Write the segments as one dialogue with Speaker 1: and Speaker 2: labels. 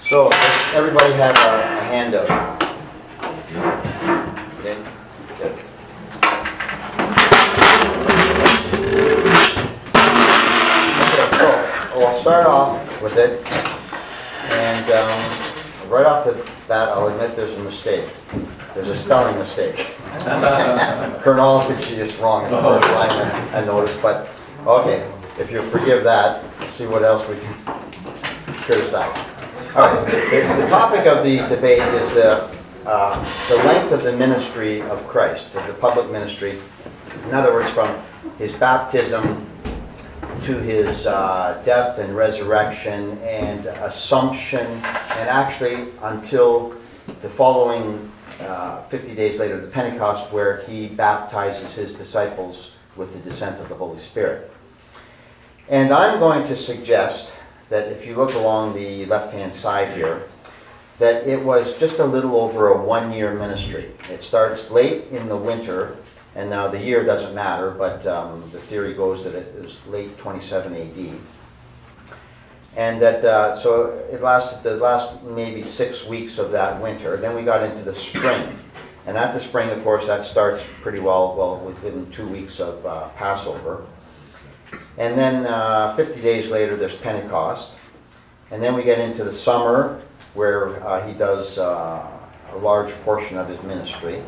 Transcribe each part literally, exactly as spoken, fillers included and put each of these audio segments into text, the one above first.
Speaker 1: So, does everybody have a, a handout? Okay, good. Okay, so well, I'll start off with it, and um, right off the bat, I'll admit there's a mistake. There's a spelling mistake. Chronology is wrong in the first line, I noticed, but okay, if you forgive that, see what else we can criticize. All right, the, the topic of the debate is the, uh, the length of the ministry of Christ, of the public ministry. In other words, from his baptism to his uh, death and resurrection and assumption, and actually until the following uh, fifty days later, the Pentecost, where he baptizes his disciples with the descent of the Holy Spirit. And I'm going to suggest that if you look along the left-hand side here, that it was just a little over a one-year ministry. It starts late in the winter, and now the year doesn't matter, but um, the theory goes that it was late twenty-seven A D. And that, uh, so it lasted the last maybe six weeks of that winter. Then we got into the spring. And at the spring, of course, that starts pretty well, well within two weeks of uh, Passover. And then uh, fifty days later, there's Pentecost. And then we get into the summer, where uh, he does uh, a large portion of his ministry.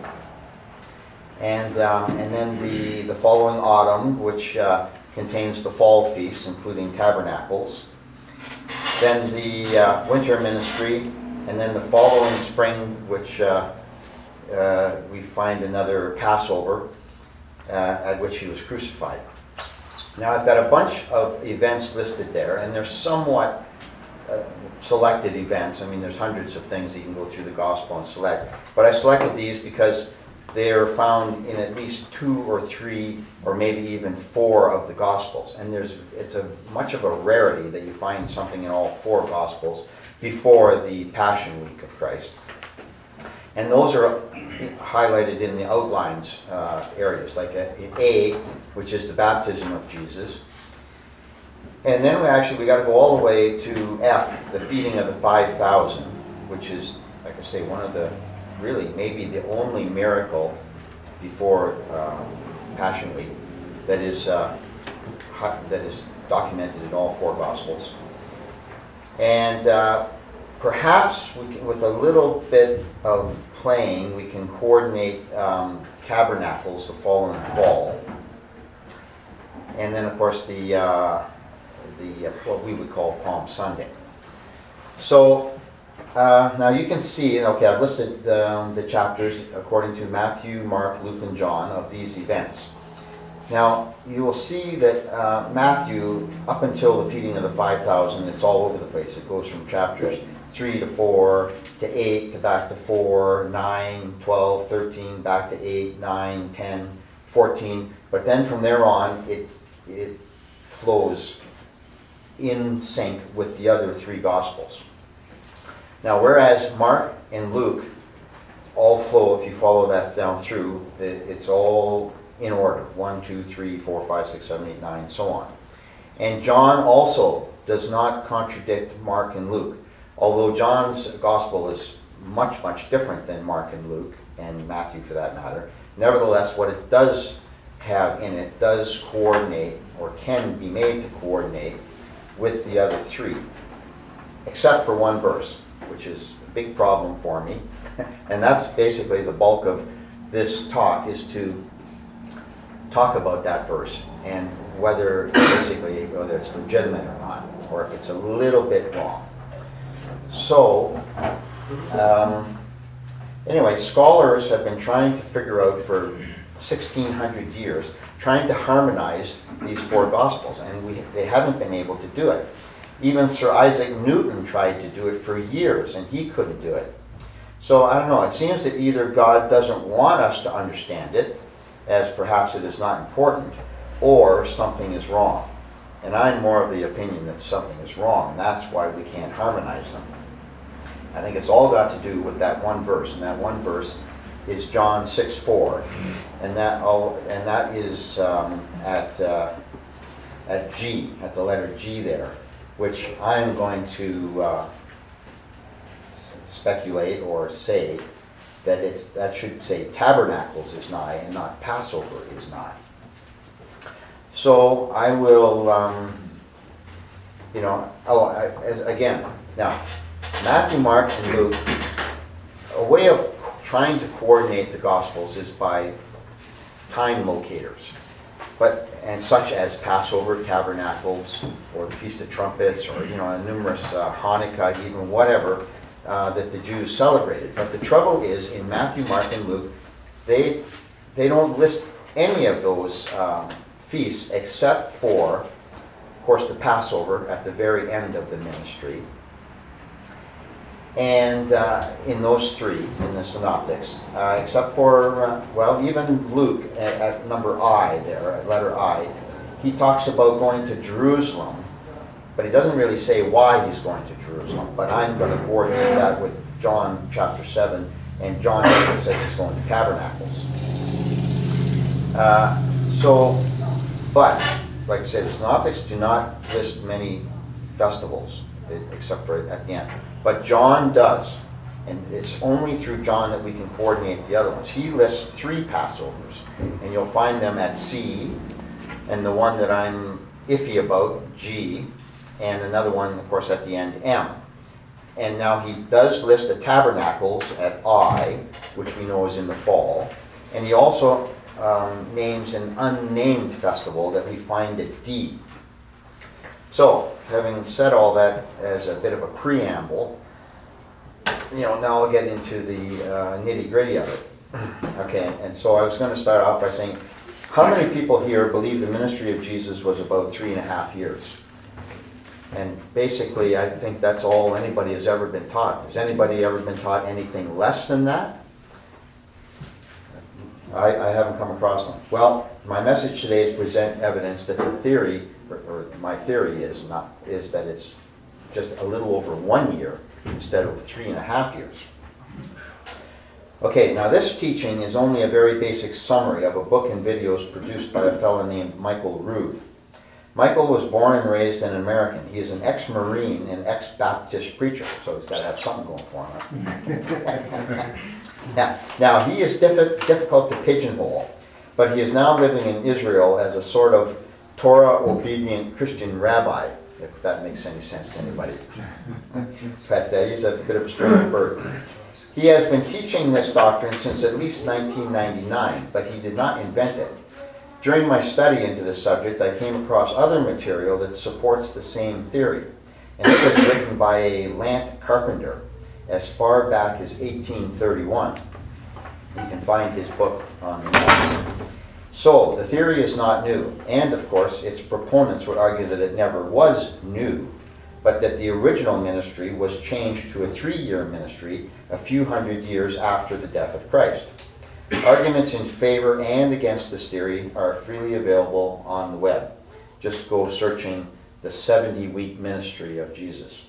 Speaker 1: And, um, and then the, the following autumn, which uh, contains the fall feasts, including tabernacles. Then the uh, winter ministry, and then the following spring, which uh, uh, we find another Passover, uh, at which he was crucified. Now I've got a bunch of events listed there, and they're somewhat uh, selected events. I mean, there's hundreds of things that you can go through the gospel and select. But I selected these because they are found in at least two or three, or maybe even four of the gospels. And there's it's a much of a rarity that you find something in all four gospels before the Passion Week of Christ. And those are highlighted in the outlines uh, areas, like A, which is the baptism of Jesus. And then we actually, we got to go all the way to F, the feeding of the five thousand, which is, like I say, one of the, really, maybe the only miracle before uh, Passion Week that is, uh, that is documented in all four Gospels. And uh, perhaps we can, with a little bit of playing, we can coordinate um, tabernacles the following fall. And then, of course, the, uh, the uh, what we would call Palm Sunday. So uh, now you can see, okay, I've listed um, the chapters according to Matthew, Mark, Luke, and John of these events. Now, you will see that uh, Matthew, up until the feeding of the five thousand, it's all over the place. It goes from chapters three to four, to eight, to back to four, nine, twelve, thirteen, back to eight, nine, ten, fourteen. But then from there on, it, it flows in sync with the other three Gospels. Now, whereas Mark and Luke all flow, if you follow that down through, it's all in order. one, two, three, four, five, six, seven, eight, nine, so on. And John also does not contradict Mark and Luke. Although John's Gospel is much, much different than Mark and Luke, and Matthew for that matter, nevertheless, what it does have in it does coordinate, or can be made to coordinate, with the other three, except for one verse, which is a big problem for me. And that's basically the bulk of this talk, is to talk about that verse and whether basically whether it's legitimate or not, or if it's a little bit wrong. So um, anyway, scholars have been trying to figure out for sixteen hundred years, trying to harmonize these four Gospels, and we, they haven't been able to do it. Even Sir Isaac Newton tried to do it for years, and he couldn't do it. So I don't know, it seems that either God doesn't want us to understand it, as perhaps it is not important, or something is wrong. And I'm more of the opinion that something is wrong, and that's why we can't harmonize them. I think it's all got to do with that one verse, and that one verse is John six four, and that all, and that is um, at uh, at G, at the letter G there, which I'm going to uh, speculate or say that it's that should say tabernacles is nigh and not Passover is nigh. So I will, um, you know, oh, I, as, again, now, Matthew, Mark, and Luke, a way of trying to coordinate the Gospels is by time locators, but and such as Passover, Tabernacles, or the Feast of Trumpets, or you know, numerous uh, Hanukkah, even whatever uh, that the Jews celebrated. But the trouble is, in Matthew, Mark, and Luke, they they don't list any of those um, feasts except for, of course, the Passover at the very end of the ministry. And uh, in those three, in the synoptics, uh, except for, uh, well, even Luke at, at number I there, at letter I, he talks about going to Jerusalem, but he doesn't really say why he's going to Jerusalem. But I'm going to coordinate that with John chapter seven, and John says he's going to Tabernacles. Uh, so, but, like I said, the synoptics do not list many festivals, except for at the end. But John does, and it's only through John that we can coordinate the other ones. He lists three Passovers, and you'll find them at C, and the one that I'm iffy about, G, and another one, of course, at the end, M. And now he does list the Tabernacles at I, which we know is in the fall, and he also um, names an unnamed festival that we find at D. So, having said all that as a bit of a preamble, you know, now I'll get into the uh, nitty-gritty of it. Okay, and so I was going to start off by saying, how many people here believe the ministry of Jesus was about three and a half years? And basically, I think that's all anybody has ever been taught. Has anybody ever been taught anything less than that? I, I haven't come across them. Well, my message today is present evidence that the theory, or, or my theory is not is that it's just a little over one year instead of three and a half years. Okay, now this teaching is only a very basic summary of a book and videos produced by a fellow named Michael Rood. Michael was born and raised an American. He is an ex-Marine and ex-Baptist preacher, so he's got to have something going for him. now, now, he is diffi- difficult to pigeonhole, but he is now living in Israel as a sort of Torah-obedient Christian rabbi, if that makes any sense to anybody. But uh, he's a bit of a strange birth. He has been teaching this doctrine since at least nineteen ninety-nine, but he did not invent it. During my study into this subject, I came across other material that supports the same theory, and it was written by a Lant Carpenter as far back as eighteen thirty-one. You can find his book on the net. So, the theory is not new, and of course, its proponents would argue that it never was new, but that the original ministry was changed to a three-year ministry a few hundred years after the death of Christ. Arguments in favor and against this theory are freely available on the web. Just go searching the seventy-week ministry of Jesus.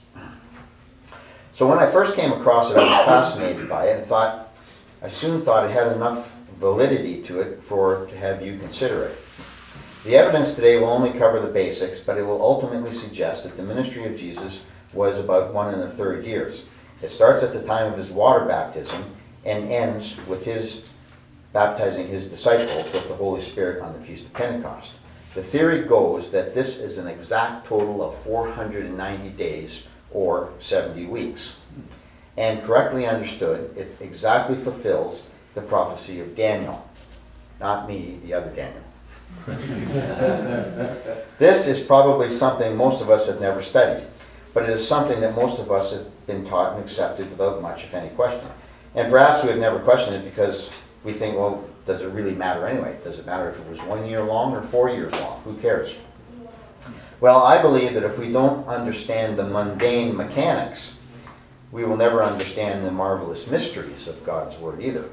Speaker 1: So when I first came across it, I was fascinated by it and thought, I soon thought it had enough validity to it for to have you consider it. The evidence today will only cover the basics, but it will ultimately suggest that the ministry of Jesus was about one and a third years. It starts at the time of his water baptism and ends with his baptizing his disciples with the Holy Spirit on the Feast of Pentecost. The theory goes that this is an exact total of four hundred ninety days or seventy weeks. And correctly understood, it exactly fulfills the prophecy of Daniel. Not me, the other Daniel. This is probably something most of us have never studied, but it is something that most of us have been taught and accepted without much, if any, question. And perhaps we have never questioned it because we think, well, does it really matter anyway? Does it matter if it was one year long or four years long? Who cares? Well, I believe that if we don't understand the mundane mechanics, we will never understand the marvelous mysteries of God's Word either.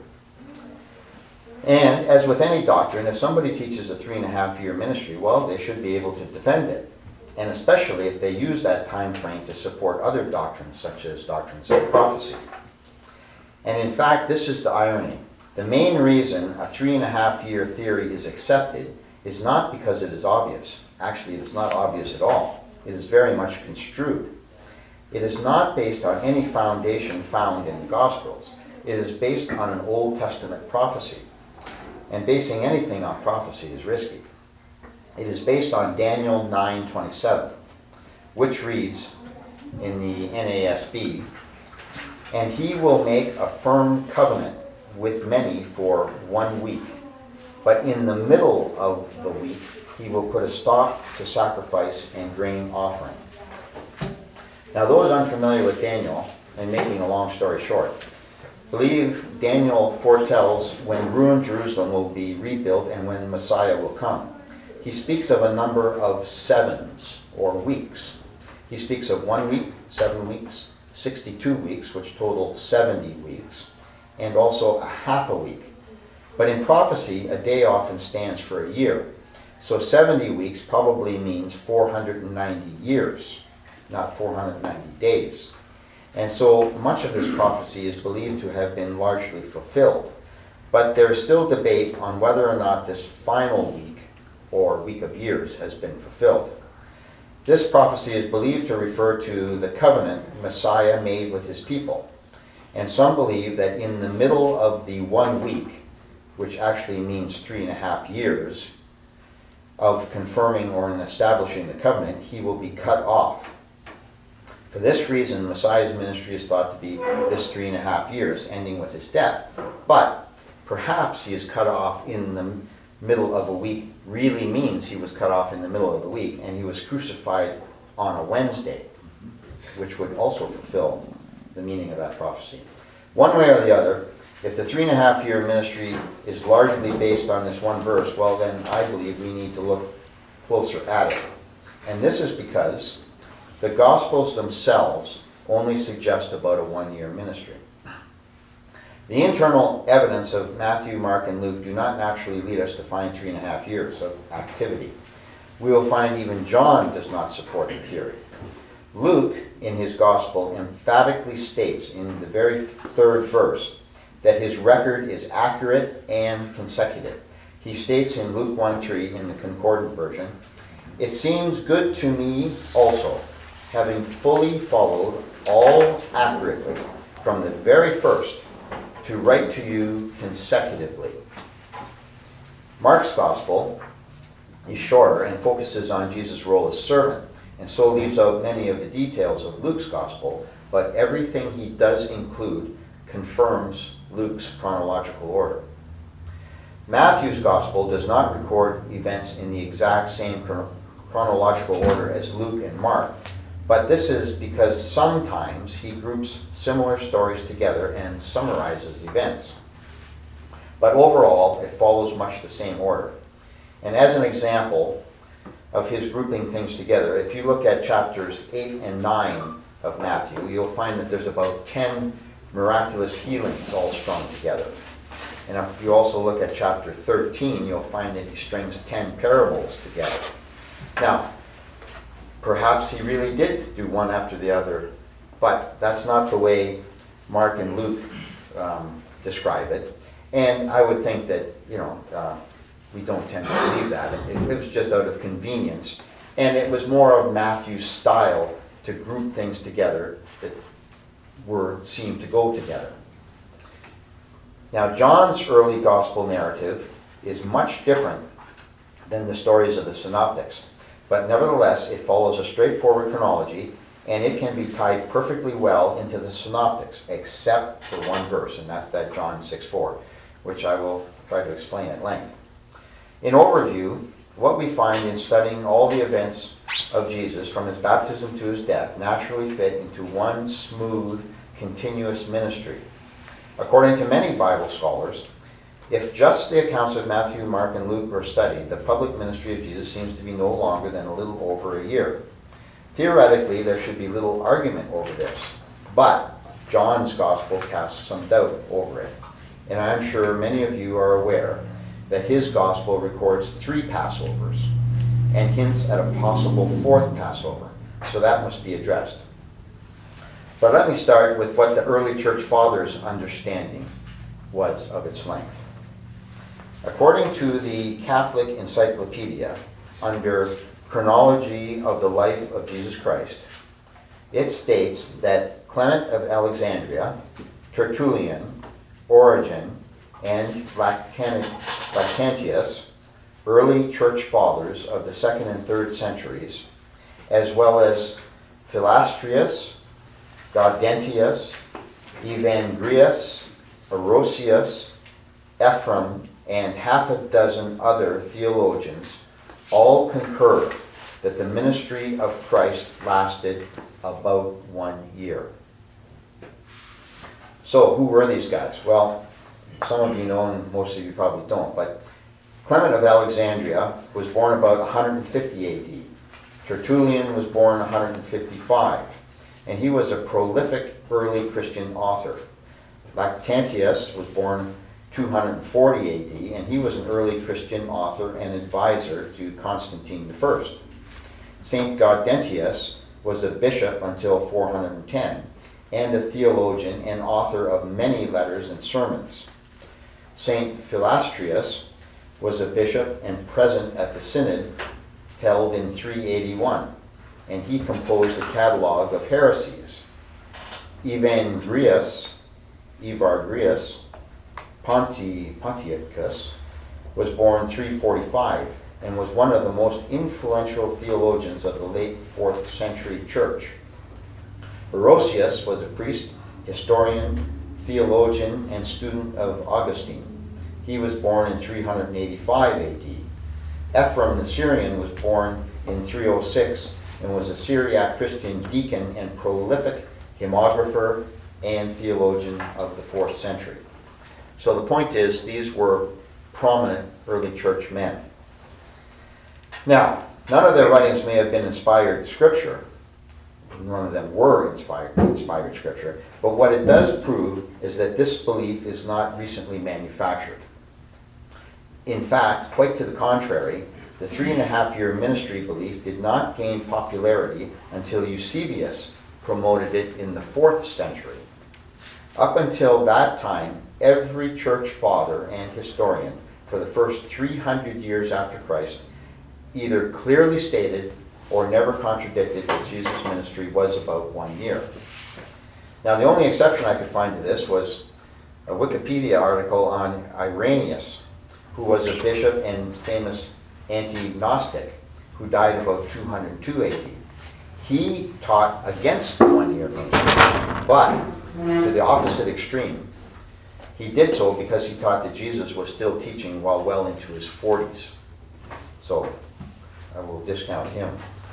Speaker 1: And as with any doctrine, if somebody teaches a three and a half year ministry, well, they should be able to defend it. And especially if they use that time frame to support other doctrines, such as doctrines of prophecy. And in fact, this is the irony. The main reason a three and a half year theory is accepted is not because it is obvious. Actually, it is not obvious at all. It is very much construed. It is not based on any foundation found in the Gospels. It is based on an Old Testament prophecy. And basing anything on prophecy is risky. It is based on Daniel nine twenty-seven, which reads in the N A S B, "And he will make a firm covenant with many for one week. But in the middle of the week, he will put a stop to sacrifice and grain offering." Now, those unfamiliar with Daniel, and making a long story short, believe Daniel foretells when ruined Jerusalem will be rebuilt and when Messiah will come. He speaks of a number of sevens, or weeks. He speaks of one week, seven weeks, sixty-two weeks, which total seventy weeks, and also a half a week. But in prophecy, a day often stands for a year. So seventy weeks probably means four hundred ninety years, not four hundred ninety days. And so much of this prophecy is believed to have been largely fulfilled. But there is still debate on whether or not this final week, or week of years, has been fulfilled. This prophecy is believed to refer to the covenant Messiah made with his people. And some believe that in the middle of the one week, which actually means three and a half years, of confirming or in establishing the covenant, he will be cut off. For this reason, Messiah's ministry is thought to be this three and a half years, ending with his death. But perhaps he is cut off in the middle of a week really means he was cut off in the middle of the week, and he was crucified on a Wednesday, which would also fulfill the meaning of that prophecy. One way or the other, if the three and a half year ministry is largely based on this one verse, well then I believe we need to look closer at it. And this is because the Gospels themselves only suggest about a one-year ministry. The internal evidence of Matthew, Mark, and Luke do not naturally lead us to find three and a half years of activity. We will find even John does not support the theory. Luke, in his Gospel, emphatically states in the very third verse that his record is accurate and consecutive. He states in Luke one three in the Concordant version, "It seems good to me also, having fully followed all accurately from the very first, to write to you consecutively." Mark's Gospel is shorter and focuses on Jesus' role as servant, and so leaves out many of the details of Luke's Gospel, but everything he does include confirms Luke's chronological order. Matthew's Gospel does not record events in the exact same chron- chronological order as Luke and Mark, but this is because sometimes he groups similar stories together and summarizes events. But overall, it follows much the same order. And as an example of his grouping things together, if you look at chapters eight and nine of Matthew, you'll find that there's about ten miraculous healings all strung together. And if you also look at chapter thirteen, you'll find that he strings ten parables together. Now, perhaps he really did do one after the other, but that's not the way Mark and Luke um, describe it. And I would think that, you know, uh, we don't tend to believe that. It, it was just out of convenience. And it was more of Matthew's style to group things together that were seemed to go together. Now, John's early gospel narrative is much different than the stories of the synoptics, but nevertheless it follows a straightforward chronology, and it can be tied perfectly well into the synoptics, except for one verse, and that's that John six four, which I will try to explain at length. In overview, what we find in studying all the events of Jesus from his baptism to his death naturally fit into one smooth, continuous ministry. According to many Bible scholars, if just the accounts of Matthew, Mark, and Luke were studied, the public ministry of Jesus seems to be no longer than a little over a year. Theoretically, there should be little argument over this, but John's gospel casts some doubt over it. And I'm sure many of you are aware that his gospel records three Passovers and hints at a possible fourth Passover, so that must be addressed. But let me start with what the early church fathers' understanding was of its length. According to the Catholic Encyclopedia, under Chronology of the Life of Jesus Christ, it states that Clement of Alexandria, Tertullian, Origen, and Lactan- Lactantius, early church fathers of the second and third centuries, as well as Philastrius, Gaudentius, Evagrius, Orosius, Ephraim, and half a dozen other theologians all concur that the ministry of Christ lasted about one year. So, who were these guys? Well, some of you know and most of you probably don't, but Clement of Alexandria was born about one hundred fifty A D. Tertullian was born one hundred fifty-five, and he was a prolific early Christian author. Lactantius was born two hundred forty A D, and he was an early Christian author and advisor to Constantine the First. Saint Gaudentius was a bishop until four hundred ten, and a theologian and author of many letters and sermons. Saint Philastrius was a bishop and present at the synod held in three eighty-one, and he composed a catalogue of heresies. Evagrius, Evagrius Ponti, Pontiacus was born three forty-five and was one of the most influential theologians of the late fourth century church. Orosius was a priest, historian, theologian, and student of Augustine. He was born in three hundred eighty-five A D. Ephraim the Syrian was born in three oh six and was a Syriac Christian deacon and prolific hymnographer and theologian of the fourth century. So the point is, these were prominent early church men. Now, none of their writings may have been inspired scripture. None of them were inspired, inspired scripture. But what it does prove is that this belief is not recently manufactured. In fact, quite to the contrary, the three and a half year ministry belief did not gain popularity until Eusebius promoted it in the fourth century. Up until that time, every church father and historian for the first three hundred years after Christ either clearly stated or never contradicted that Jesus' ministry was about one year. Now, the only exception I could find to this was a Wikipedia article on Irenaeus, who was a bishop and famous anti-Gnostic who died about two hundred two A D. He taught against the one-year ministry, but to the opposite extreme. He did so because he taught that Jesus was still teaching while well into his forties. So I will discount him.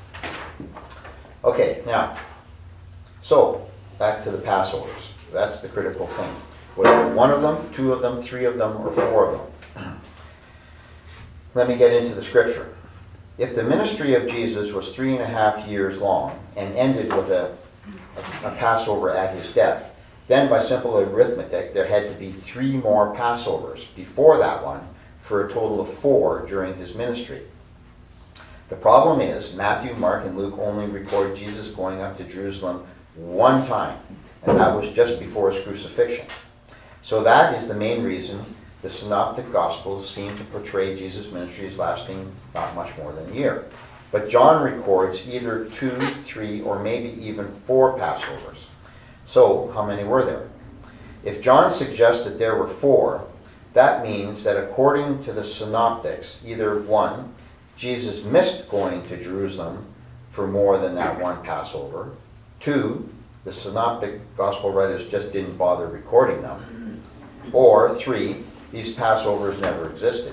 Speaker 1: Okay, now, so back to the Passovers. That's the critical thing. Was it one of them, two of them, three of them, or four of them? Let me get into the scripture. If the ministry of Jesus was three and a half years long and ended with a, a, a Passover at his death, then by simple arithmetic, there had to be three more Passovers before that one for a total of four during his ministry. The problem is, Matthew, Mark, and Luke only record Jesus going up to Jerusalem one time, and that was just before his crucifixion. So that is the main reason the Synoptic Gospels seem to portray Jesus' ministry as lasting not much more than a year. But John records either two, three, or maybe even four Passovers. So, how many were there? If John suggests that there were four, that means that according to the Synoptics, either one, Jesus missed going to Jerusalem for more than that one Passover. Two, the Synoptic Gospel writers just didn't bother recording them. Or three, these Passovers never existed.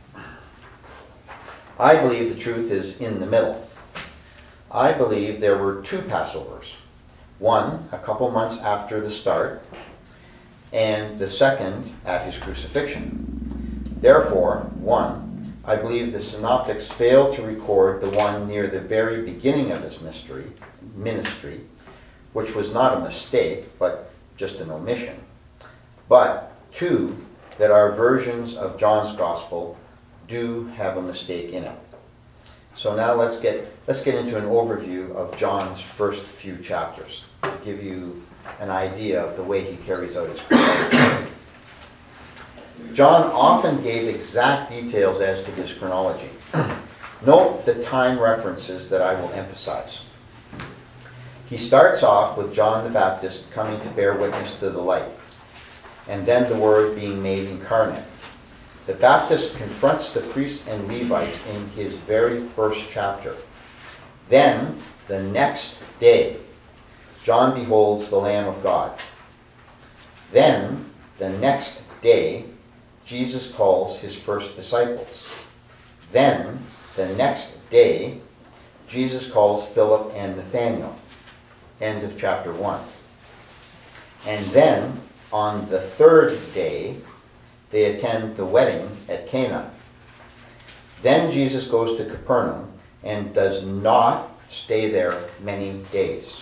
Speaker 1: I believe the truth is in the middle. I believe there were two Passovers. One, a couple months after the start, and the second at his crucifixion. Therefore, one, I believe the Synoptics failed to record the one near the very beginning of his mystery, ministry, which was not a mistake, but just an omission. But two, that our versions of John's Gospel do have a mistake in it. So now let's get let's get into an overview of John's first few chapters to give you an idea of the way he carries out his chronology. John often gave exact details as to his chronology. Note the time references that I will emphasize. He starts off with John the Baptist coming to bear witness to the light, and then the Word being made incarnate. The Baptist confronts the priests and Levites in his very first chapter. Then, the next day, John beholds the Lamb of God. Then, the next day, Jesus calls his first disciples. Then, the next day, Jesus calls Philip and Nathanael. End of chapter one. And then, on the third day, they attend the wedding at Cana. Then Jesus goes to Capernaum and does not stay there many days.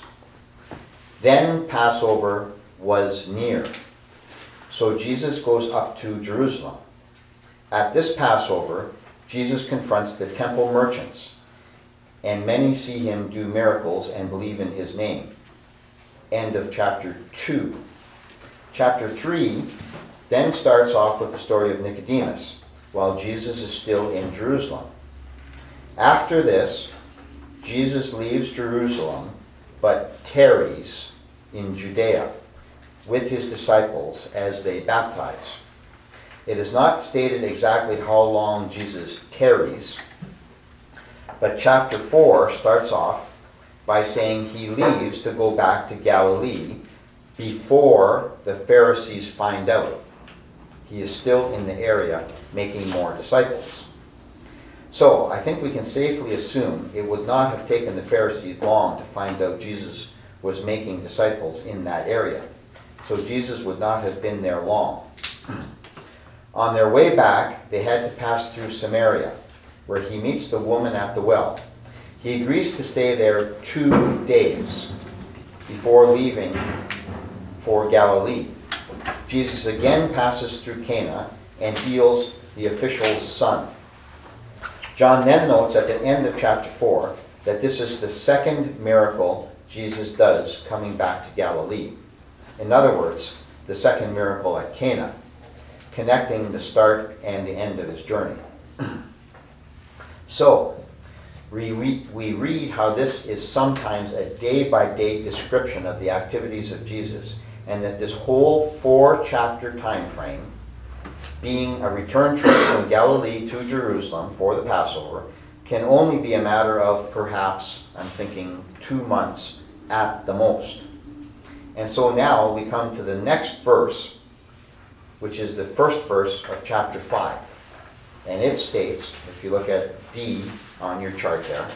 Speaker 1: Then Passover was near. So Jesus goes up to Jerusalem. At this Passover, Jesus confronts the temple merchants, and many see him do miracles and believe in his name. End of chapter two. Chapter three then starts off with the story of Nicodemus, while Jesus is still in Jerusalem. After this, Jesus leaves Jerusalem, but tarries in Judea with his disciples as they baptize. It is not stated exactly how long Jesus tarries, but chapter four starts off by saying he leaves to go back to Galilee before the Pharisees find out. He is still in the area making more disciples. So I think we can safely assume it would not have taken the Pharisees long to find out Jesus was making disciples in that area. So Jesus would not have been there long. On their way back, they had to pass through Samaria, where he meets the woman at the well. He agrees to stay there two days before leaving for Galilee. Jesus again passes through Cana and heals the official's son. John then notes at the end of chapter four that this is the second miracle Jesus does coming back to Galilee. In other words, the second miracle at Cana, connecting the start and the end of his journey. So, we read, we read how this is sometimes a day-by-day description of the activities of Jesus, and that this whole four-chapter time frame, being a return trip from Galilee to Jerusalem for the Passover, can only be a matter of perhaps, I'm thinking, two months at the most. And so now we come to the next verse, which is the first verse of chapter five. And it states, if you look at D on your chart there,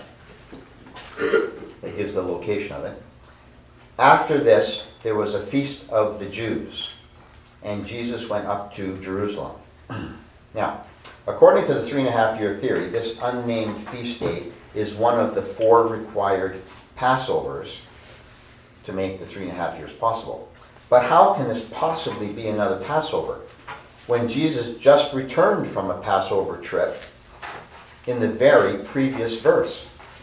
Speaker 1: it gives the location of it. After this, there was a feast of the Jews, and Jesus went up to Jerusalem. Now, according to the three and a half year theory, this unnamed feast date is one of the four required Passovers to make the three and a half years possible. But how can this possibly be another Passover when Jesus just returned from a Passover trip in the very previous verse?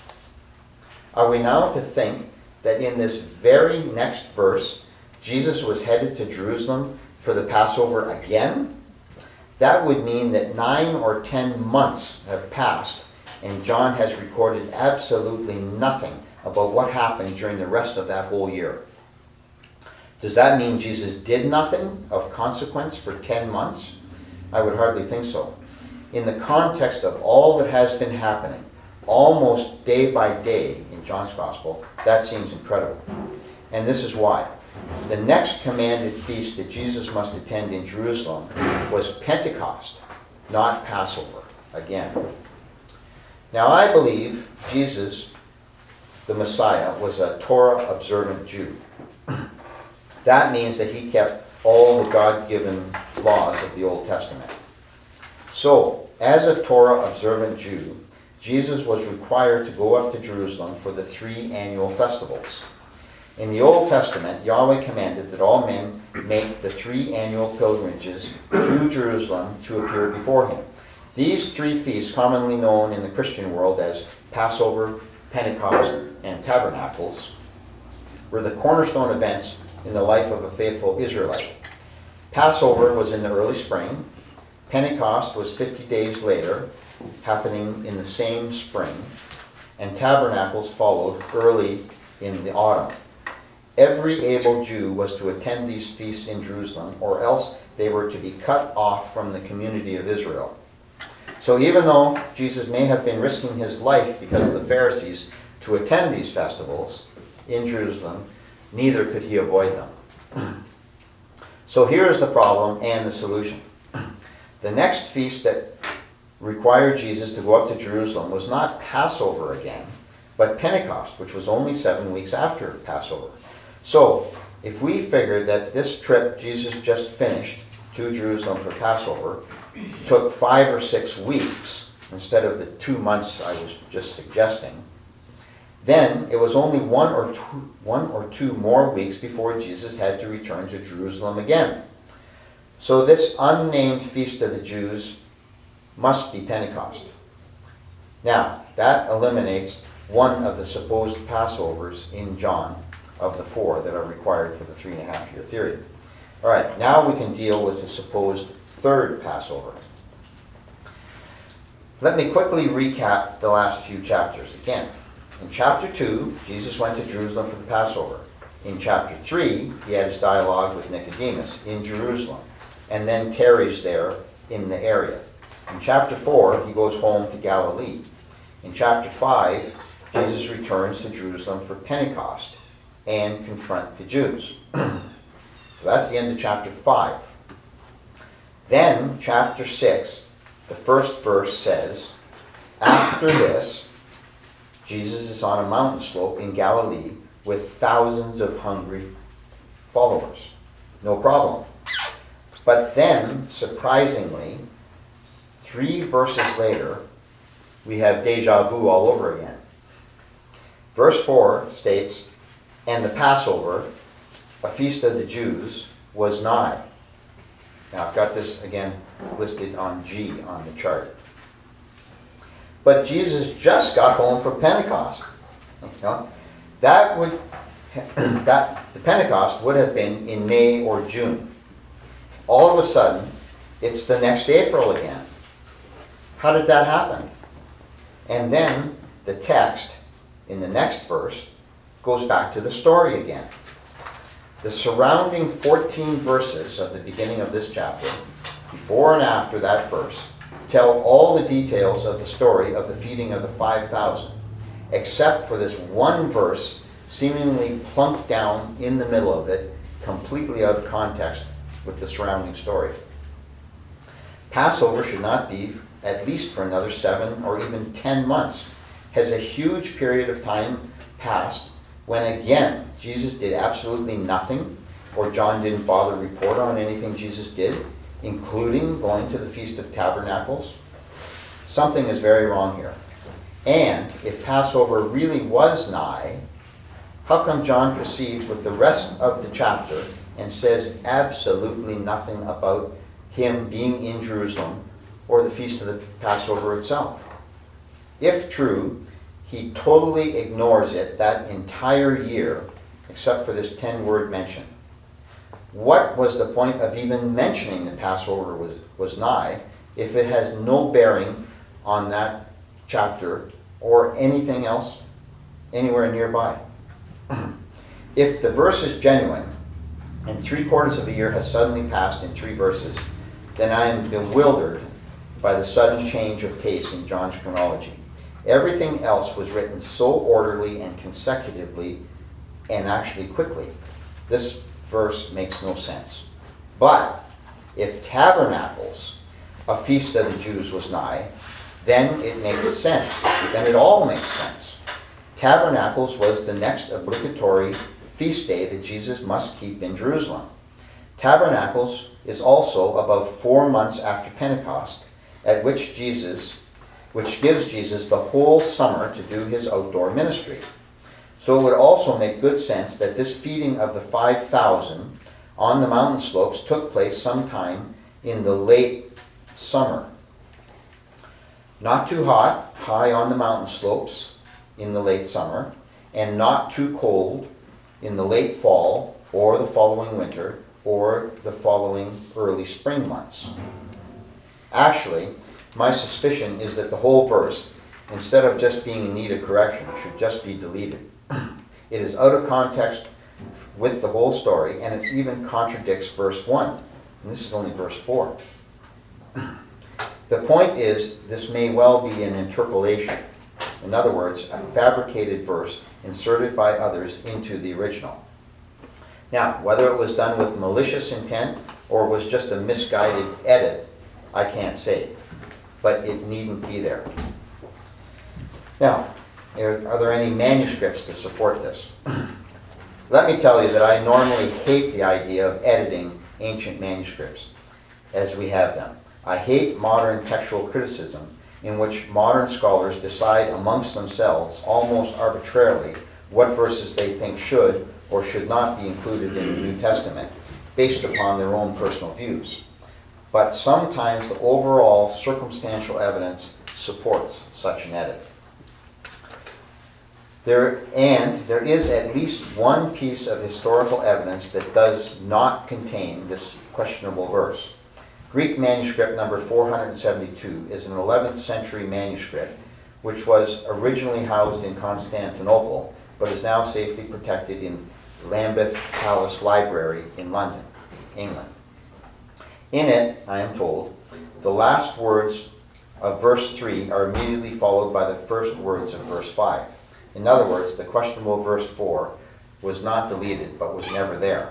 Speaker 1: Are we now to think that in this very next verse, Jesus was headed to Jerusalem for the Passover again? That would mean that nine or ten months have passed, and John has recorded absolutely nothing about what happened during the rest of that whole year. Does that mean Jesus did nothing of consequence for ten months? I would hardly think so. In the context of all that has been happening, almost day by day in John's Gospel, that seems incredible. And this is why. The next commanded feast that Jesus must attend in Jerusalem was Pentecost, not Passover, again. Now I believe Jesus, the Messiah, was a Torah-observant Jew. That means that he kept all the God-given laws of the Old Testament. So, as a Torah-observant Jew, Jesus was required to go up to Jerusalem for the three annual festivals. In the Old Testament, Yahweh commanded that all men make the three annual pilgrimages to Jerusalem to appear before him. These three feasts, commonly known in the Christian world as Passover, Pentecost, and Tabernacles, were the cornerstone events in the life of a faithful Israelite. Passover was in the early spring. Pentecost was fifty days later, happening in the same spring. And Tabernacles followed early in the autumn. Every able Jew was to attend these feasts in Jerusalem, or else they were to be cut off from the community of Israel. So even though Jesus may have been risking his life because of the Pharisees to attend these festivals in Jerusalem, neither could he avoid them. So here is the problem and the solution. The next feast that required Jesus to go up to Jerusalem was not Passover again, but Pentecost, which was only seven weeks after Passover. So if we figure that this trip Jesus just finished to Jerusalem for Passover took five or six weeks instead of the two months I was just suggesting, then it was only one or two, one or two more weeks before Jesus had to return to Jerusalem again. So this unnamed feast of the Jews must be Pentecost. Now, that eliminates one of the supposed Passovers in John of the four that are required for the three and a half year theory. All right, now we can deal with the supposed third Passover. Let me quickly recap the last few chapters again. In chapter two, Jesus went to Jerusalem for the Passover. In chapter three, he had his dialogue with Nicodemus in Jerusalem, and then tarries there in the area. In chapter four, he goes home to Galilee. In chapter five, Jesus returns to Jerusalem for Pentecost and confront the Jews. So that's the end of chapter five. Then, chapter six, the first verse says, after this, Jesus is on a mountain slope in Galilee with thousands of hungry followers. No problem. But then, surprisingly, three verses later, we have deja vu all over again. Verse four states, and the Passover, a feast of the Jews, was nigh. Now, I've got this again listed on G on the chart. But Jesus just got home from Pentecost. You know, that would that the Pentecost would have been in May or June. All of a sudden, it's the next April again. How did that happen? And then the text in the next verse goes back to the story again. The surrounding fourteen verses of the beginning of this chapter, before and after that verse, tell all the details of the story of the feeding of the five thousand, except for this one verse seemingly plunked down in the middle of it, completely out of context with the surrounding story. Passover should not be at least for another seven or even ten months. Has a huge period of time passed when again Jesus did absolutely nothing, or John didn't bother to report on anything Jesus did, including going to the Feast of Tabernacles? Something is very wrong here. And if Passover really was nigh, how come John proceeds with the rest of the chapter and says absolutely nothing about him being in Jerusalem or the Feast of the Passover itself? If true, he totally ignores it that entire year, except for this ten-word mention. What was the point of even mentioning the Passover was, was nigh if it has no bearing on that chapter or anything else anywhere nearby? If the verse is genuine, and three quarters of a year has suddenly passed in three verses, then I am bewildered by the sudden change of pace in John's chronology. Everything else was written so orderly and consecutively, and actually quickly. This verse makes no sense. But if Tabernacles, a feast of the Jews, was nigh, then it makes sense. Then it all makes sense. Tabernacles was the next obligatory feast day that Jesus must keep in Jerusalem. Tabernacles is also about four months after Pentecost, at which Jesus which gives Jesus the whole summer to do his outdoor ministry. So it would also make good sense that this feeding of the five thousand on the mountain slopes took place sometime in the late summer. Not too hot, high on the mountain slopes in the late summer, and not too cold in the late fall or the following winter or the following early spring months. Actually, my suspicion is that the whole verse, instead of just being in need of correction, should just be deleted. It is out of context with the whole story, and it even contradicts verse one. And this is only verse four. The point is, this may well be an interpolation. In other words, a fabricated verse inserted by others into the original. Now, whether it was done with malicious intent or was just a misguided edit, I can't say. But it needn't be there. Now, are there any manuscripts to support this? Let me tell you that I normally hate the idea of editing ancient manuscripts as we have them. I hate modern textual criticism in which modern scholars decide amongst themselves, almost arbitrarily, what verses they think should or should not be included in the New Testament, based upon their own personal views. But sometimes the overall circumstantial evidence supports such an edit. There, and there is at least one piece of historical evidence that does not contain this questionable verse. Greek manuscript number four hundred seventy-two is an eleventh century manuscript which was originally housed in Constantinople but is now safely protected in Lambeth Palace Library in London, England. In it, I am told, the last words of verse three are immediately followed by the first words of verse five. In other words, the questionable verse four was not deleted, but was never there.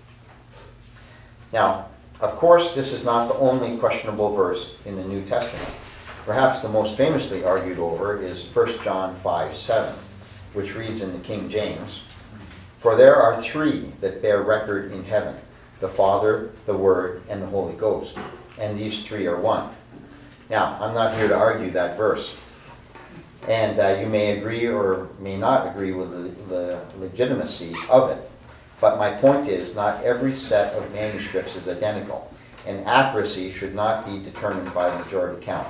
Speaker 1: Now, of course, this is not the only questionable verse in the New Testament. Perhaps the most famously argued over is First John five seven, which reads in the King James, "For there are three that bear record in heaven, the Father, the Word, and the Holy Ghost, and these three are one." Now, I'm not here to argue that verse. And uh, you may agree or may not agree with the, the legitimacy of it. But my point is, not every set of manuscripts is identical, and accuracy should not be determined by majority count.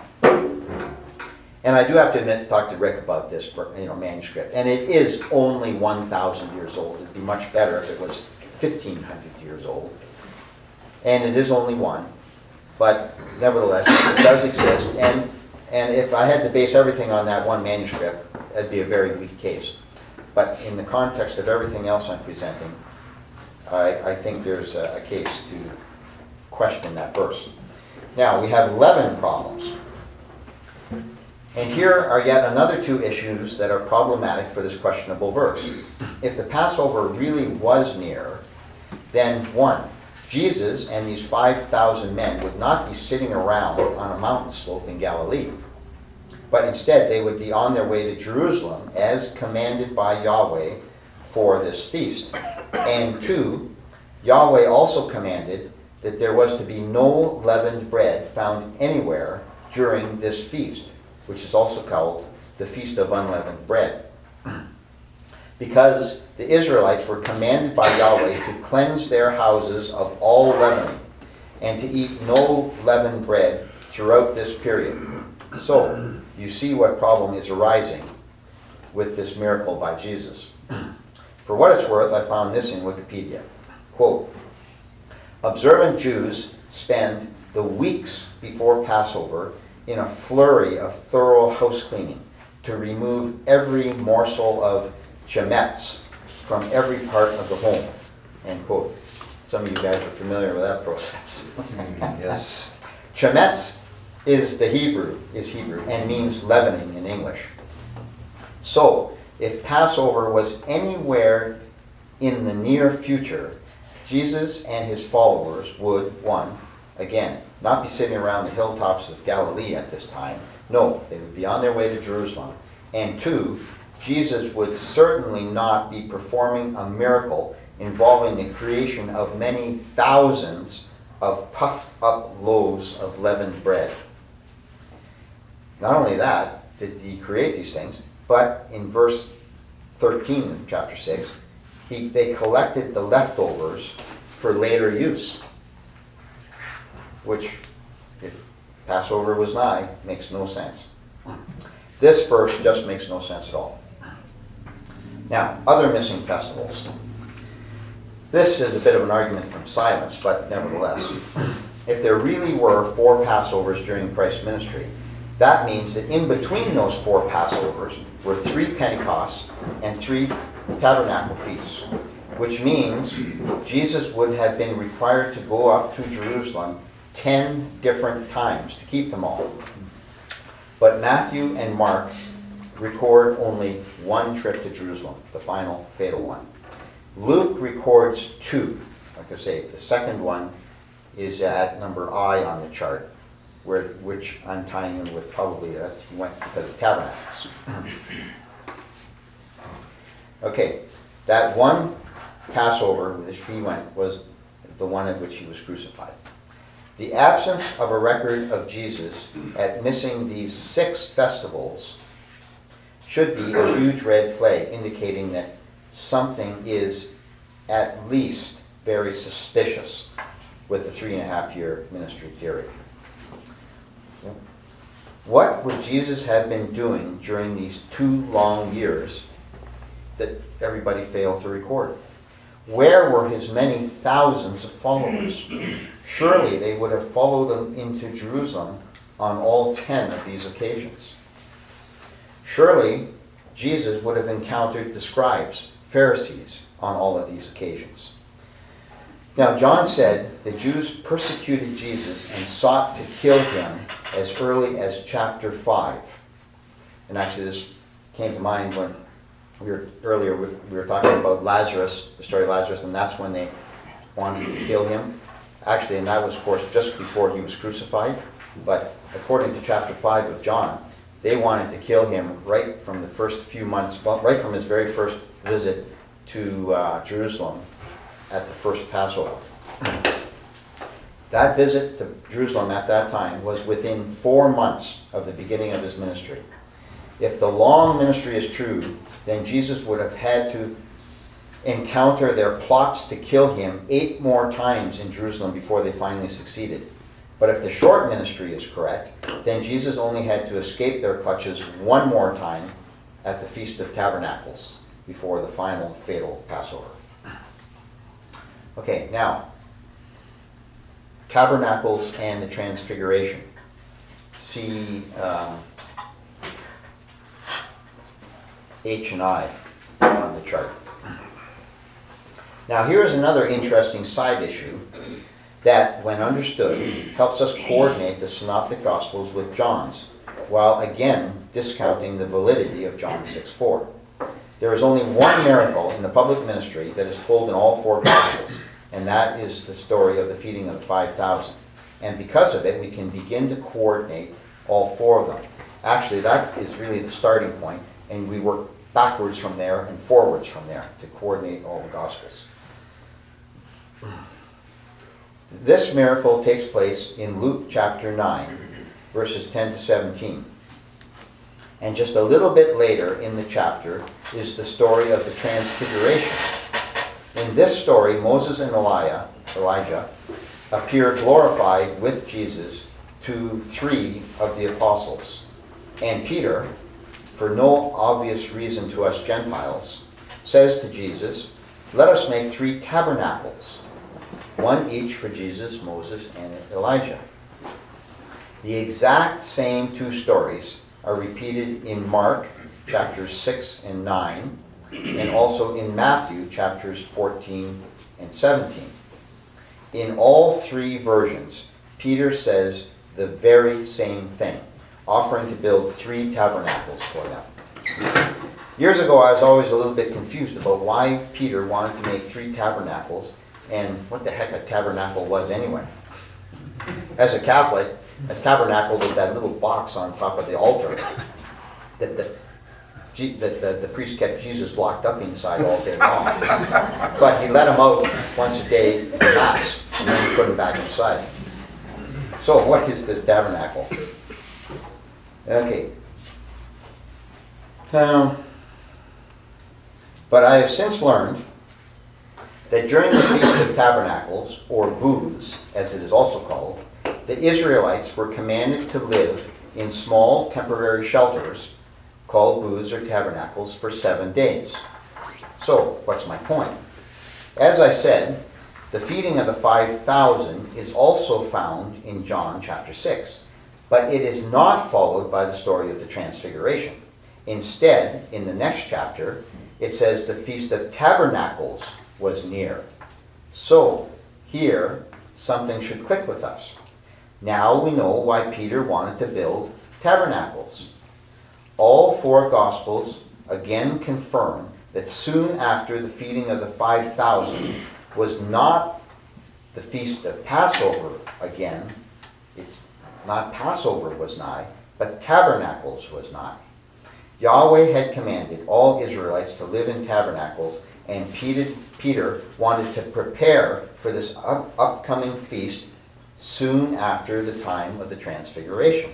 Speaker 1: And I do have to admit, talk to Rick about this you know, manuscript, and it is only one thousand years old. It'd be much better if it was fifteen hundred years old. And it is only one, but nevertheless, it does exist. And And if I had to base everything on that one manuscript, that'd be a very weak case. But in the context of everything else I'm presenting, I, I think there's a, a case to question that verse. Now, we have eleven problems. And here are yet another two issues that are problematic for this questionable verse. If the Passover really was near, then one, Jesus and these five thousand men would not be sitting around on a mountain slope in Galilee, but instead they would be on their way to Jerusalem as commanded by Yahweh for this feast. And two, Yahweh also commanded that there was to be no leavened bread found anywhere during this feast, which is also called the Feast of Unleavened Bread. Because the Israelites were commanded by Yahweh to cleanse their houses of all leavening and to eat no leavened bread throughout this period. So, you see what problem is arising with this miracle by Jesus. For what it's worth, I found this in Wikipedia. Quote, "Observant Jews spend the weeks before Passover in a flurry of thorough house cleaning to remove every morsel of chametz from every part of the home." End quote. Some of you guys are familiar with that process.
Speaker 2: Yes.
Speaker 1: Chametz is the Hebrew, is Hebrew, and means leavening in English. So, if Passover was anywhere in the near future, Jesus and his followers would, one, again, not be sitting around the hilltops of Galilee at this time. No, they would be on their way to Jerusalem. And two, Jesus would certainly not be performing a miracle involving the creation of many thousands of puffed up loaves of leavened bread. Not only that did he create these things, but in verse thirteen of chapter six, he, they collected the leftovers for later use, which, if Passover was nigh, makes no sense. This verse just makes no sense at all. Now, other missing festivals. This is a bit of an argument from silence, but nevertheless, if there really were four Passovers during Christ's ministry, that means that in between those four Passovers were three Pentecosts and three tabernacle feasts, which means Jesus would have been required to go up to Jerusalem ten different times to keep them all. But Matthew and Mark record only one trip to Jerusalem, the final fatal one. Luke records two. Like I say, the second one is at number I on the chart, where which I'm tying in with probably that he went because of tabernacles. Okay, that one Passover with which he went was the one at which he was crucified. The absence of a record of Jesus at missing these six festivals should be a huge red flag indicating that something is at least very suspicious with the three and a half year ministry theory. What would Jesus have been doing during these two long years that everybody failed to record? Where were his many thousands of followers? Surely they would have followed him into Jerusalem on all ten of these occasions. Surely Jesus would have encountered the scribes, Pharisees, on all of these occasions. Now, John said the Jews persecuted Jesus and sought to kill him as early as chapter five. And actually this came to mind when we were earlier we were talking about Lazarus, the story of Lazarus, and that's when they wanted to kill him. Actually, and that was, of course, just before he was crucified. But according to chapter five of John, they wanted to kill him right from the first few months, well, right from his very first visit to uh, Jerusalem at the first Passover. That visit to Jerusalem at that time was within four months of the beginning of his ministry. If the long ministry is true, then Jesus would have had to encounter their plots to kill him eight more times in Jerusalem before they finally succeeded. But if the short ministry is correct, then Jesus only had to escape their clutches one more time at the Feast of Tabernacles before the final fatal Passover. Okay, now, Tabernacles and the Transfiguration. See um, H and I on the chart. Now here's another interesting side issue that, when understood, helps us coordinate the Synoptic Gospels with John's, while again discounting the validity of John six four. There is only one miracle in the public ministry that is told in all four Gospels, and that is the story of the feeding of the five thousand. And because of it, we can begin to coordinate all four of them. Actually, that is really the starting point, and we work backwards from there and forwards from there to coordinate all the Gospels. This miracle takes place in Luke chapter nine, verses ten to seventeen. And just a little bit later in the chapter is the story of the Transfiguration. In this story, Moses and Elijah, Elijah appear glorified with Jesus to three of the apostles. And Peter, for no obvious reason to us Gentiles, says to Jesus, "Let us make three tabernacles, one each for Jesus, Moses, and Elijah." The exact same two stories are repeated in Mark chapters six and nine, and also in Matthew chapters fourteen and seventeen. In all three versions, Peter says the very same thing, offering to build three tabernacles for them. Years ago, I was always a little bit confused about why Peter wanted to make three tabernacles and what the heck a tabernacle was anyway. As a Catholic, a tabernacle was that little box on top of the altar that the, that the, the priest kept Jesus locked up inside all day long. But he let him out once a day for Mass, and then he put him back inside. So what is this tabernacle? Okay. Um, but I have since learned that during the Feast of Tabernacles, or Booths, as it is also called, the Israelites were commanded to live in small temporary shelters called booths or tabernacles for seven days. So, what's my point? As I said, the feeding of the five thousand is also found in John chapter six, but it is not followed by the story of the Transfiguration. Instead, in the next chapter, it says the Feast of Tabernacles was near. So, here, something should click with us. Now we know why Peter wanted to build tabernacles. All four Gospels again confirm that soon after the feeding of the five thousand was not the Feast of Passover again. It's not Passover was nigh, but Tabernacles was nigh. Yahweh had commanded all Israelites to live in tabernacles, and Peter, Peter wanted to prepare for this up, upcoming feast soon after the time of the Transfiguration.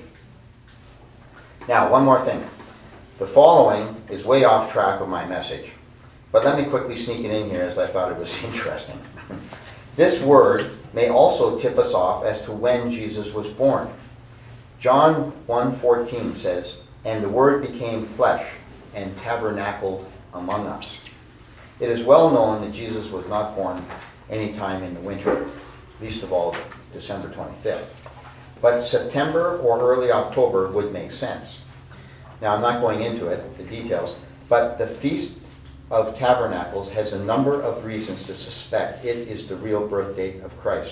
Speaker 1: Now, one more thing. The following is way off track of my message, but let me quickly sneak it in here as I thought it was interesting. This word may also tip us off as to when Jesus was born. John one fourteen says, "And the Word became flesh and tabernacled among us." It is well known that Jesus was not born any time in the winter, least of all December twenty-fifth. But September or early October would make sense. Now, I'm not going into it, the details, but the Feast of Tabernacles has a number of reasons to suspect it is the real birth date of Christ.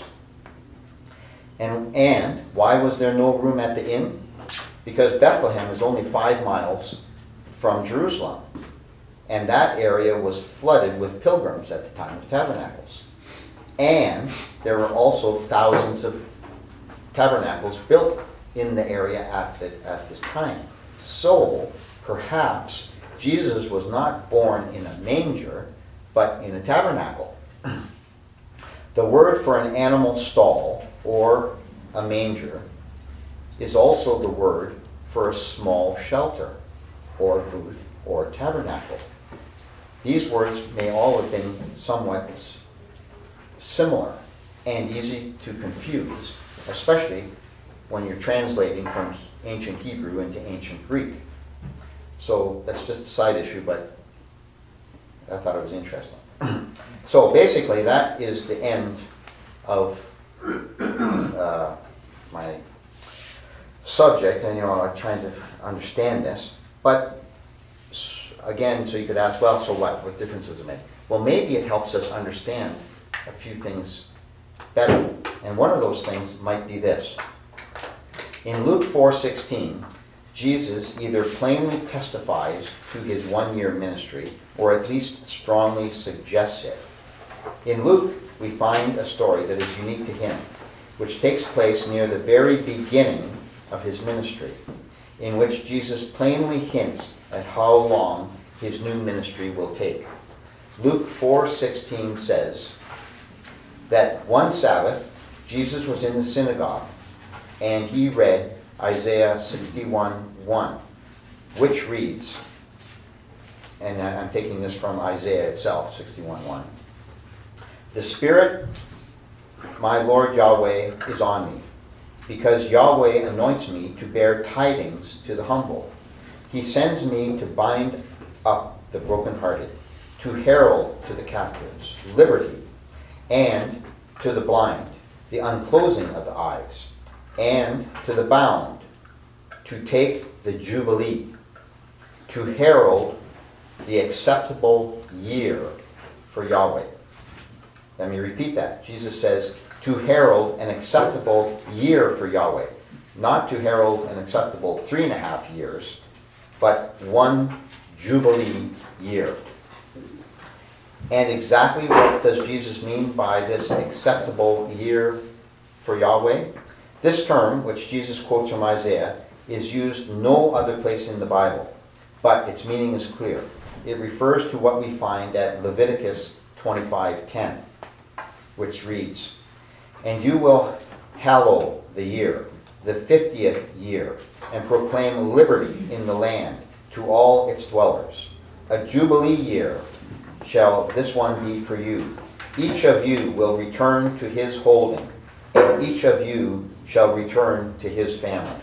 Speaker 1: And, and why was there no room at the inn? Because Bethlehem is only five miles from Jerusalem, and that area was flooded with pilgrims at the time of tabernacles. And there were also thousands of tabernacles built in the area at, the, at this time. So, perhaps, Jesus was not born in a manger, but in a tabernacle. The word for an animal stall, or a manger, is also the word for a small shelter, or booth, or tabernacle. These words may all have been somewhat s- similar and easy to confuse, especially when you're translating from ancient Hebrew into ancient Greek. So that's just a side issue, but I thought it was interesting. So basically that is the end of uh, my subject, and you know, I'm trying to understand this. But again, so you could ask, well, so what? What difference does it make? Well, maybe it helps us understand a few things better. And one of those things might be this. In Luke four sixteen, Jesus either plainly testifies to his one-year ministry, or at least strongly suggests it. In Luke, we find a story that is unique to him, which takes place near the very beginning of his ministry, in which Jesus plainly hints at how long his new ministry will take. Luke four sixteen says that one Sabbath, Jesus was in the synagogue, and he read Isaiah sixty-one one, which reads, and I'm taking this from Isaiah itself, sixty-one one, "The Spirit, my Lord Yahweh, is on me, because Yahweh anoints me to bear tidings to the humble. He sends me to bind up the brokenhearted, to herald to the captives liberty, and to the blind the unclosing of the eyes, and to the bound to take the Jubilee, to herald the acceptable year for Yahweh." Let me repeat that. Jesus says to herald an acceptable year for Yahweh, not to herald an acceptable three and a half years, but one Jubilee year. And exactly what does Jesus mean by this acceptable year for Yahweh? This term, which Jesus quotes from Isaiah, is used no other place in the Bible, but its meaning is clear. It refers to what we find at Leviticus twenty-five ten, which reads, "And you will hallow the year, the fiftieth year, and proclaim liberty in the land to all its dwellers. A jubilee year shall this one be for you. Each of you will return to his holding, and each of you shall return to his family."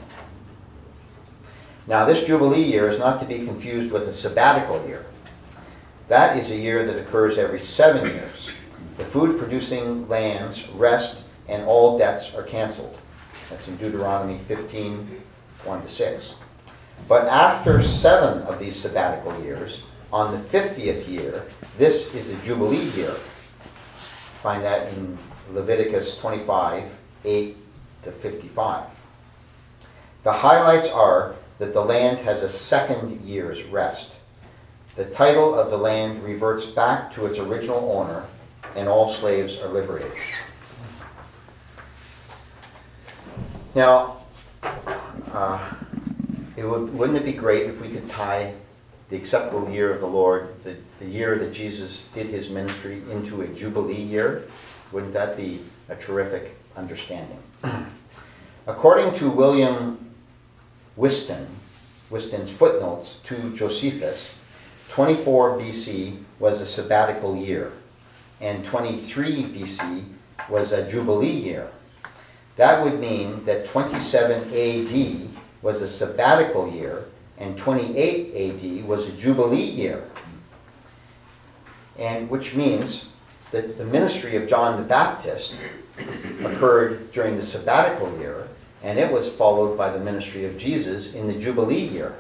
Speaker 1: Now, this Jubilee year is not to be confused with a sabbatical year. That is a year that occurs every seven years. The food-producing lands rest, and all debts are canceled. That's in Deuteronomy fifteen, one to six. But after seven of these sabbatical years, on the fiftieth year, this is a Jubilee year. Find that in Leviticus twenty-five, eight to fifty-five. The highlights are that the land has a second year's rest. The title of the land reverts back to its original owner, and all slaves are liberated. Now, uh, it would, wouldn't it be great if we could tie the acceptable year of the Lord, the, the year that Jesus did his ministry, into a Jubilee year? Wouldn't that be a terrific understanding? According to William Whiston, Whiston's footnotes to Josephus, twenty-four B C was a sabbatical year, and twenty-three B C was a Jubilee year. That would mean that twenty-seven A D was a sabbatical year, and twenty-eight A D was a Jubilee year. And which means that the ministry of John the Baptist occurred during the sabbatical year, and it was followed by the ministry of Jesus in the Jubilee year.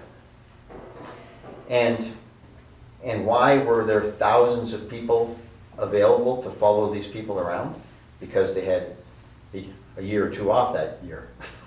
Speaker 1: And, and why were there thousands of people available to follow these people around? Because they had the, a year or two off that year.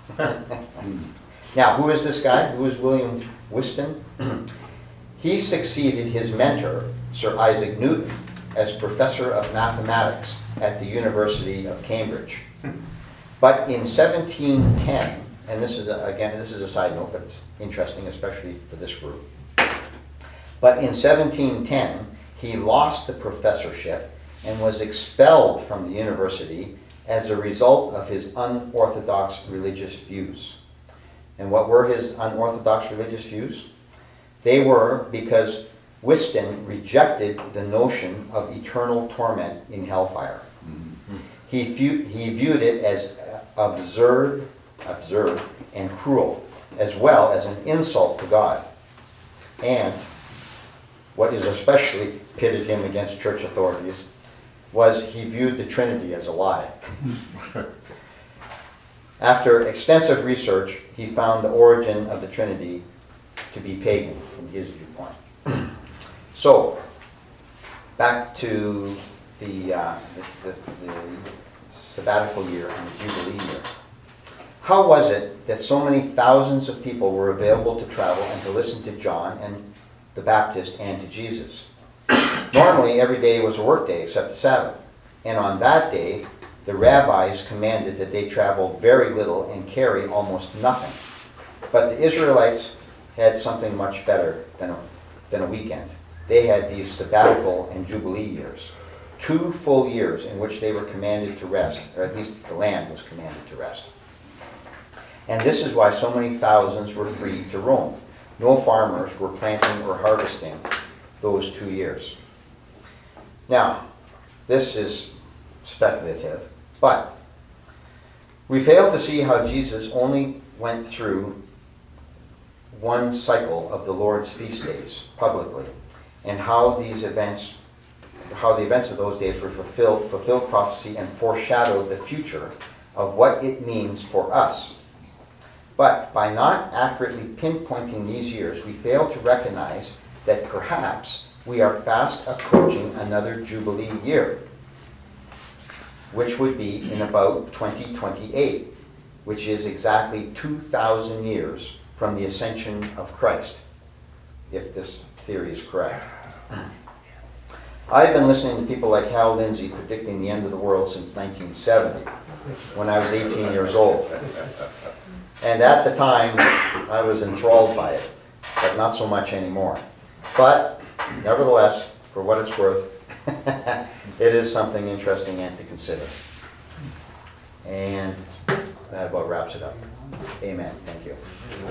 Speaker 1: Now, who is this guy? Who is William Whiston? He succeeded his mentor, Sir Isaac Newton, as professor of mathematics at the University of Cambridge. But in seventeen ten, and this is, a, again, this is a side note, but it's interesting, especially for this group. But in seventeen ten, he lost the professorship and was expelled from the university as a result of his unorthodox religious views. And what were his unorthodox religious views? They were because Whiston rejected the notion of eternal torment in hellfire. Mm-hmm. He, viewed, he viewed it as absurd, absurd and cruel, as well as an insult to God. And what is especially pitted him against church authorities was he viewed the Trinity as a lie. After extensive research, he found the origin of the Trinity to be pagan from his viewpoint. So, back to the, uh, the, the, the sabbatical year and the Jubilee year. How was it that so many thousands of people were available to travel and to listen to John and the Baptist and to Jesus? Normally, every day was a work day except the Sabbath. And on that day, the rabbis commanded that they travel very little and carry almost nothing. But the Israelites had something much better than a, than a weekend. They had these sabbatical and Jubilee years. Two full years in which they were commanded to rest, or at least the land was commanded to rest. And this is why so many thousands were free to roam. No farmers were planting or harvesting those two years. Now, this is speculative, but we fail to see how Jesus only went through one cycle of the Lord's feast days publicly, and how these events, how the events of those days were fulfilled, fulfilled prophecy and foreshadowed the future of what it means for us. But by not accurately pinpointing these years, we fail to recognize that perhaps we are fast approaching another Jubilee year, which would be in about twenty twenty-eight, which is exactly two thousand years from the ascension of Christ, if this theory is correct. I've been listening to people like Hal Lindsey predicting the end of the world since nineteen seventy, when I was eighteen years old. And at the time, I was enthralled by it, but not so much anymore. But, nevertheless, for what it's worth, it is something interesting and to consider. And that about wraps it up. Amen. Thank you.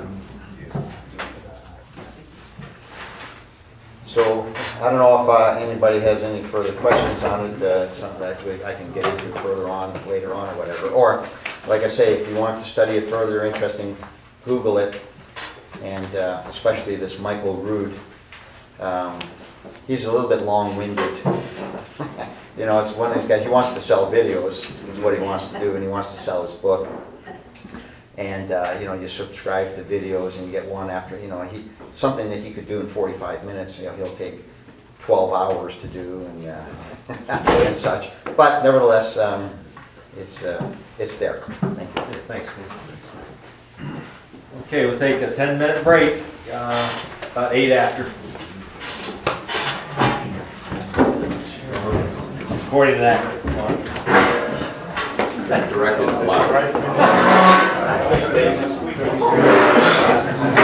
Speaker 1: So, I don't know if uh, anybody has any further questions on it, uh, something that we, I can get into further on, later on, or whatever. Or, like I say, if you want to study it further, interesting, Google it. And uh, especially this Michael Rood. Um, he's a little bit long-winded. You know, it's one of these guys, he wants to sell videos, is what he wants to do, and he wants to sell his book. And, uh, you know, you subscribe to videos and you get one after, you know, he, something that he could do in forty-five minutes, you know, he'll take twelve hours to do and, uh, and such. But nevertheless, um, it's, uh, it's there. Thank you.
Speaker 2: Yeah, thanks, Steve. Okay, we'll take a ten minute break, uh, about eight after. According to that.
Speaker 3: That directed a lot.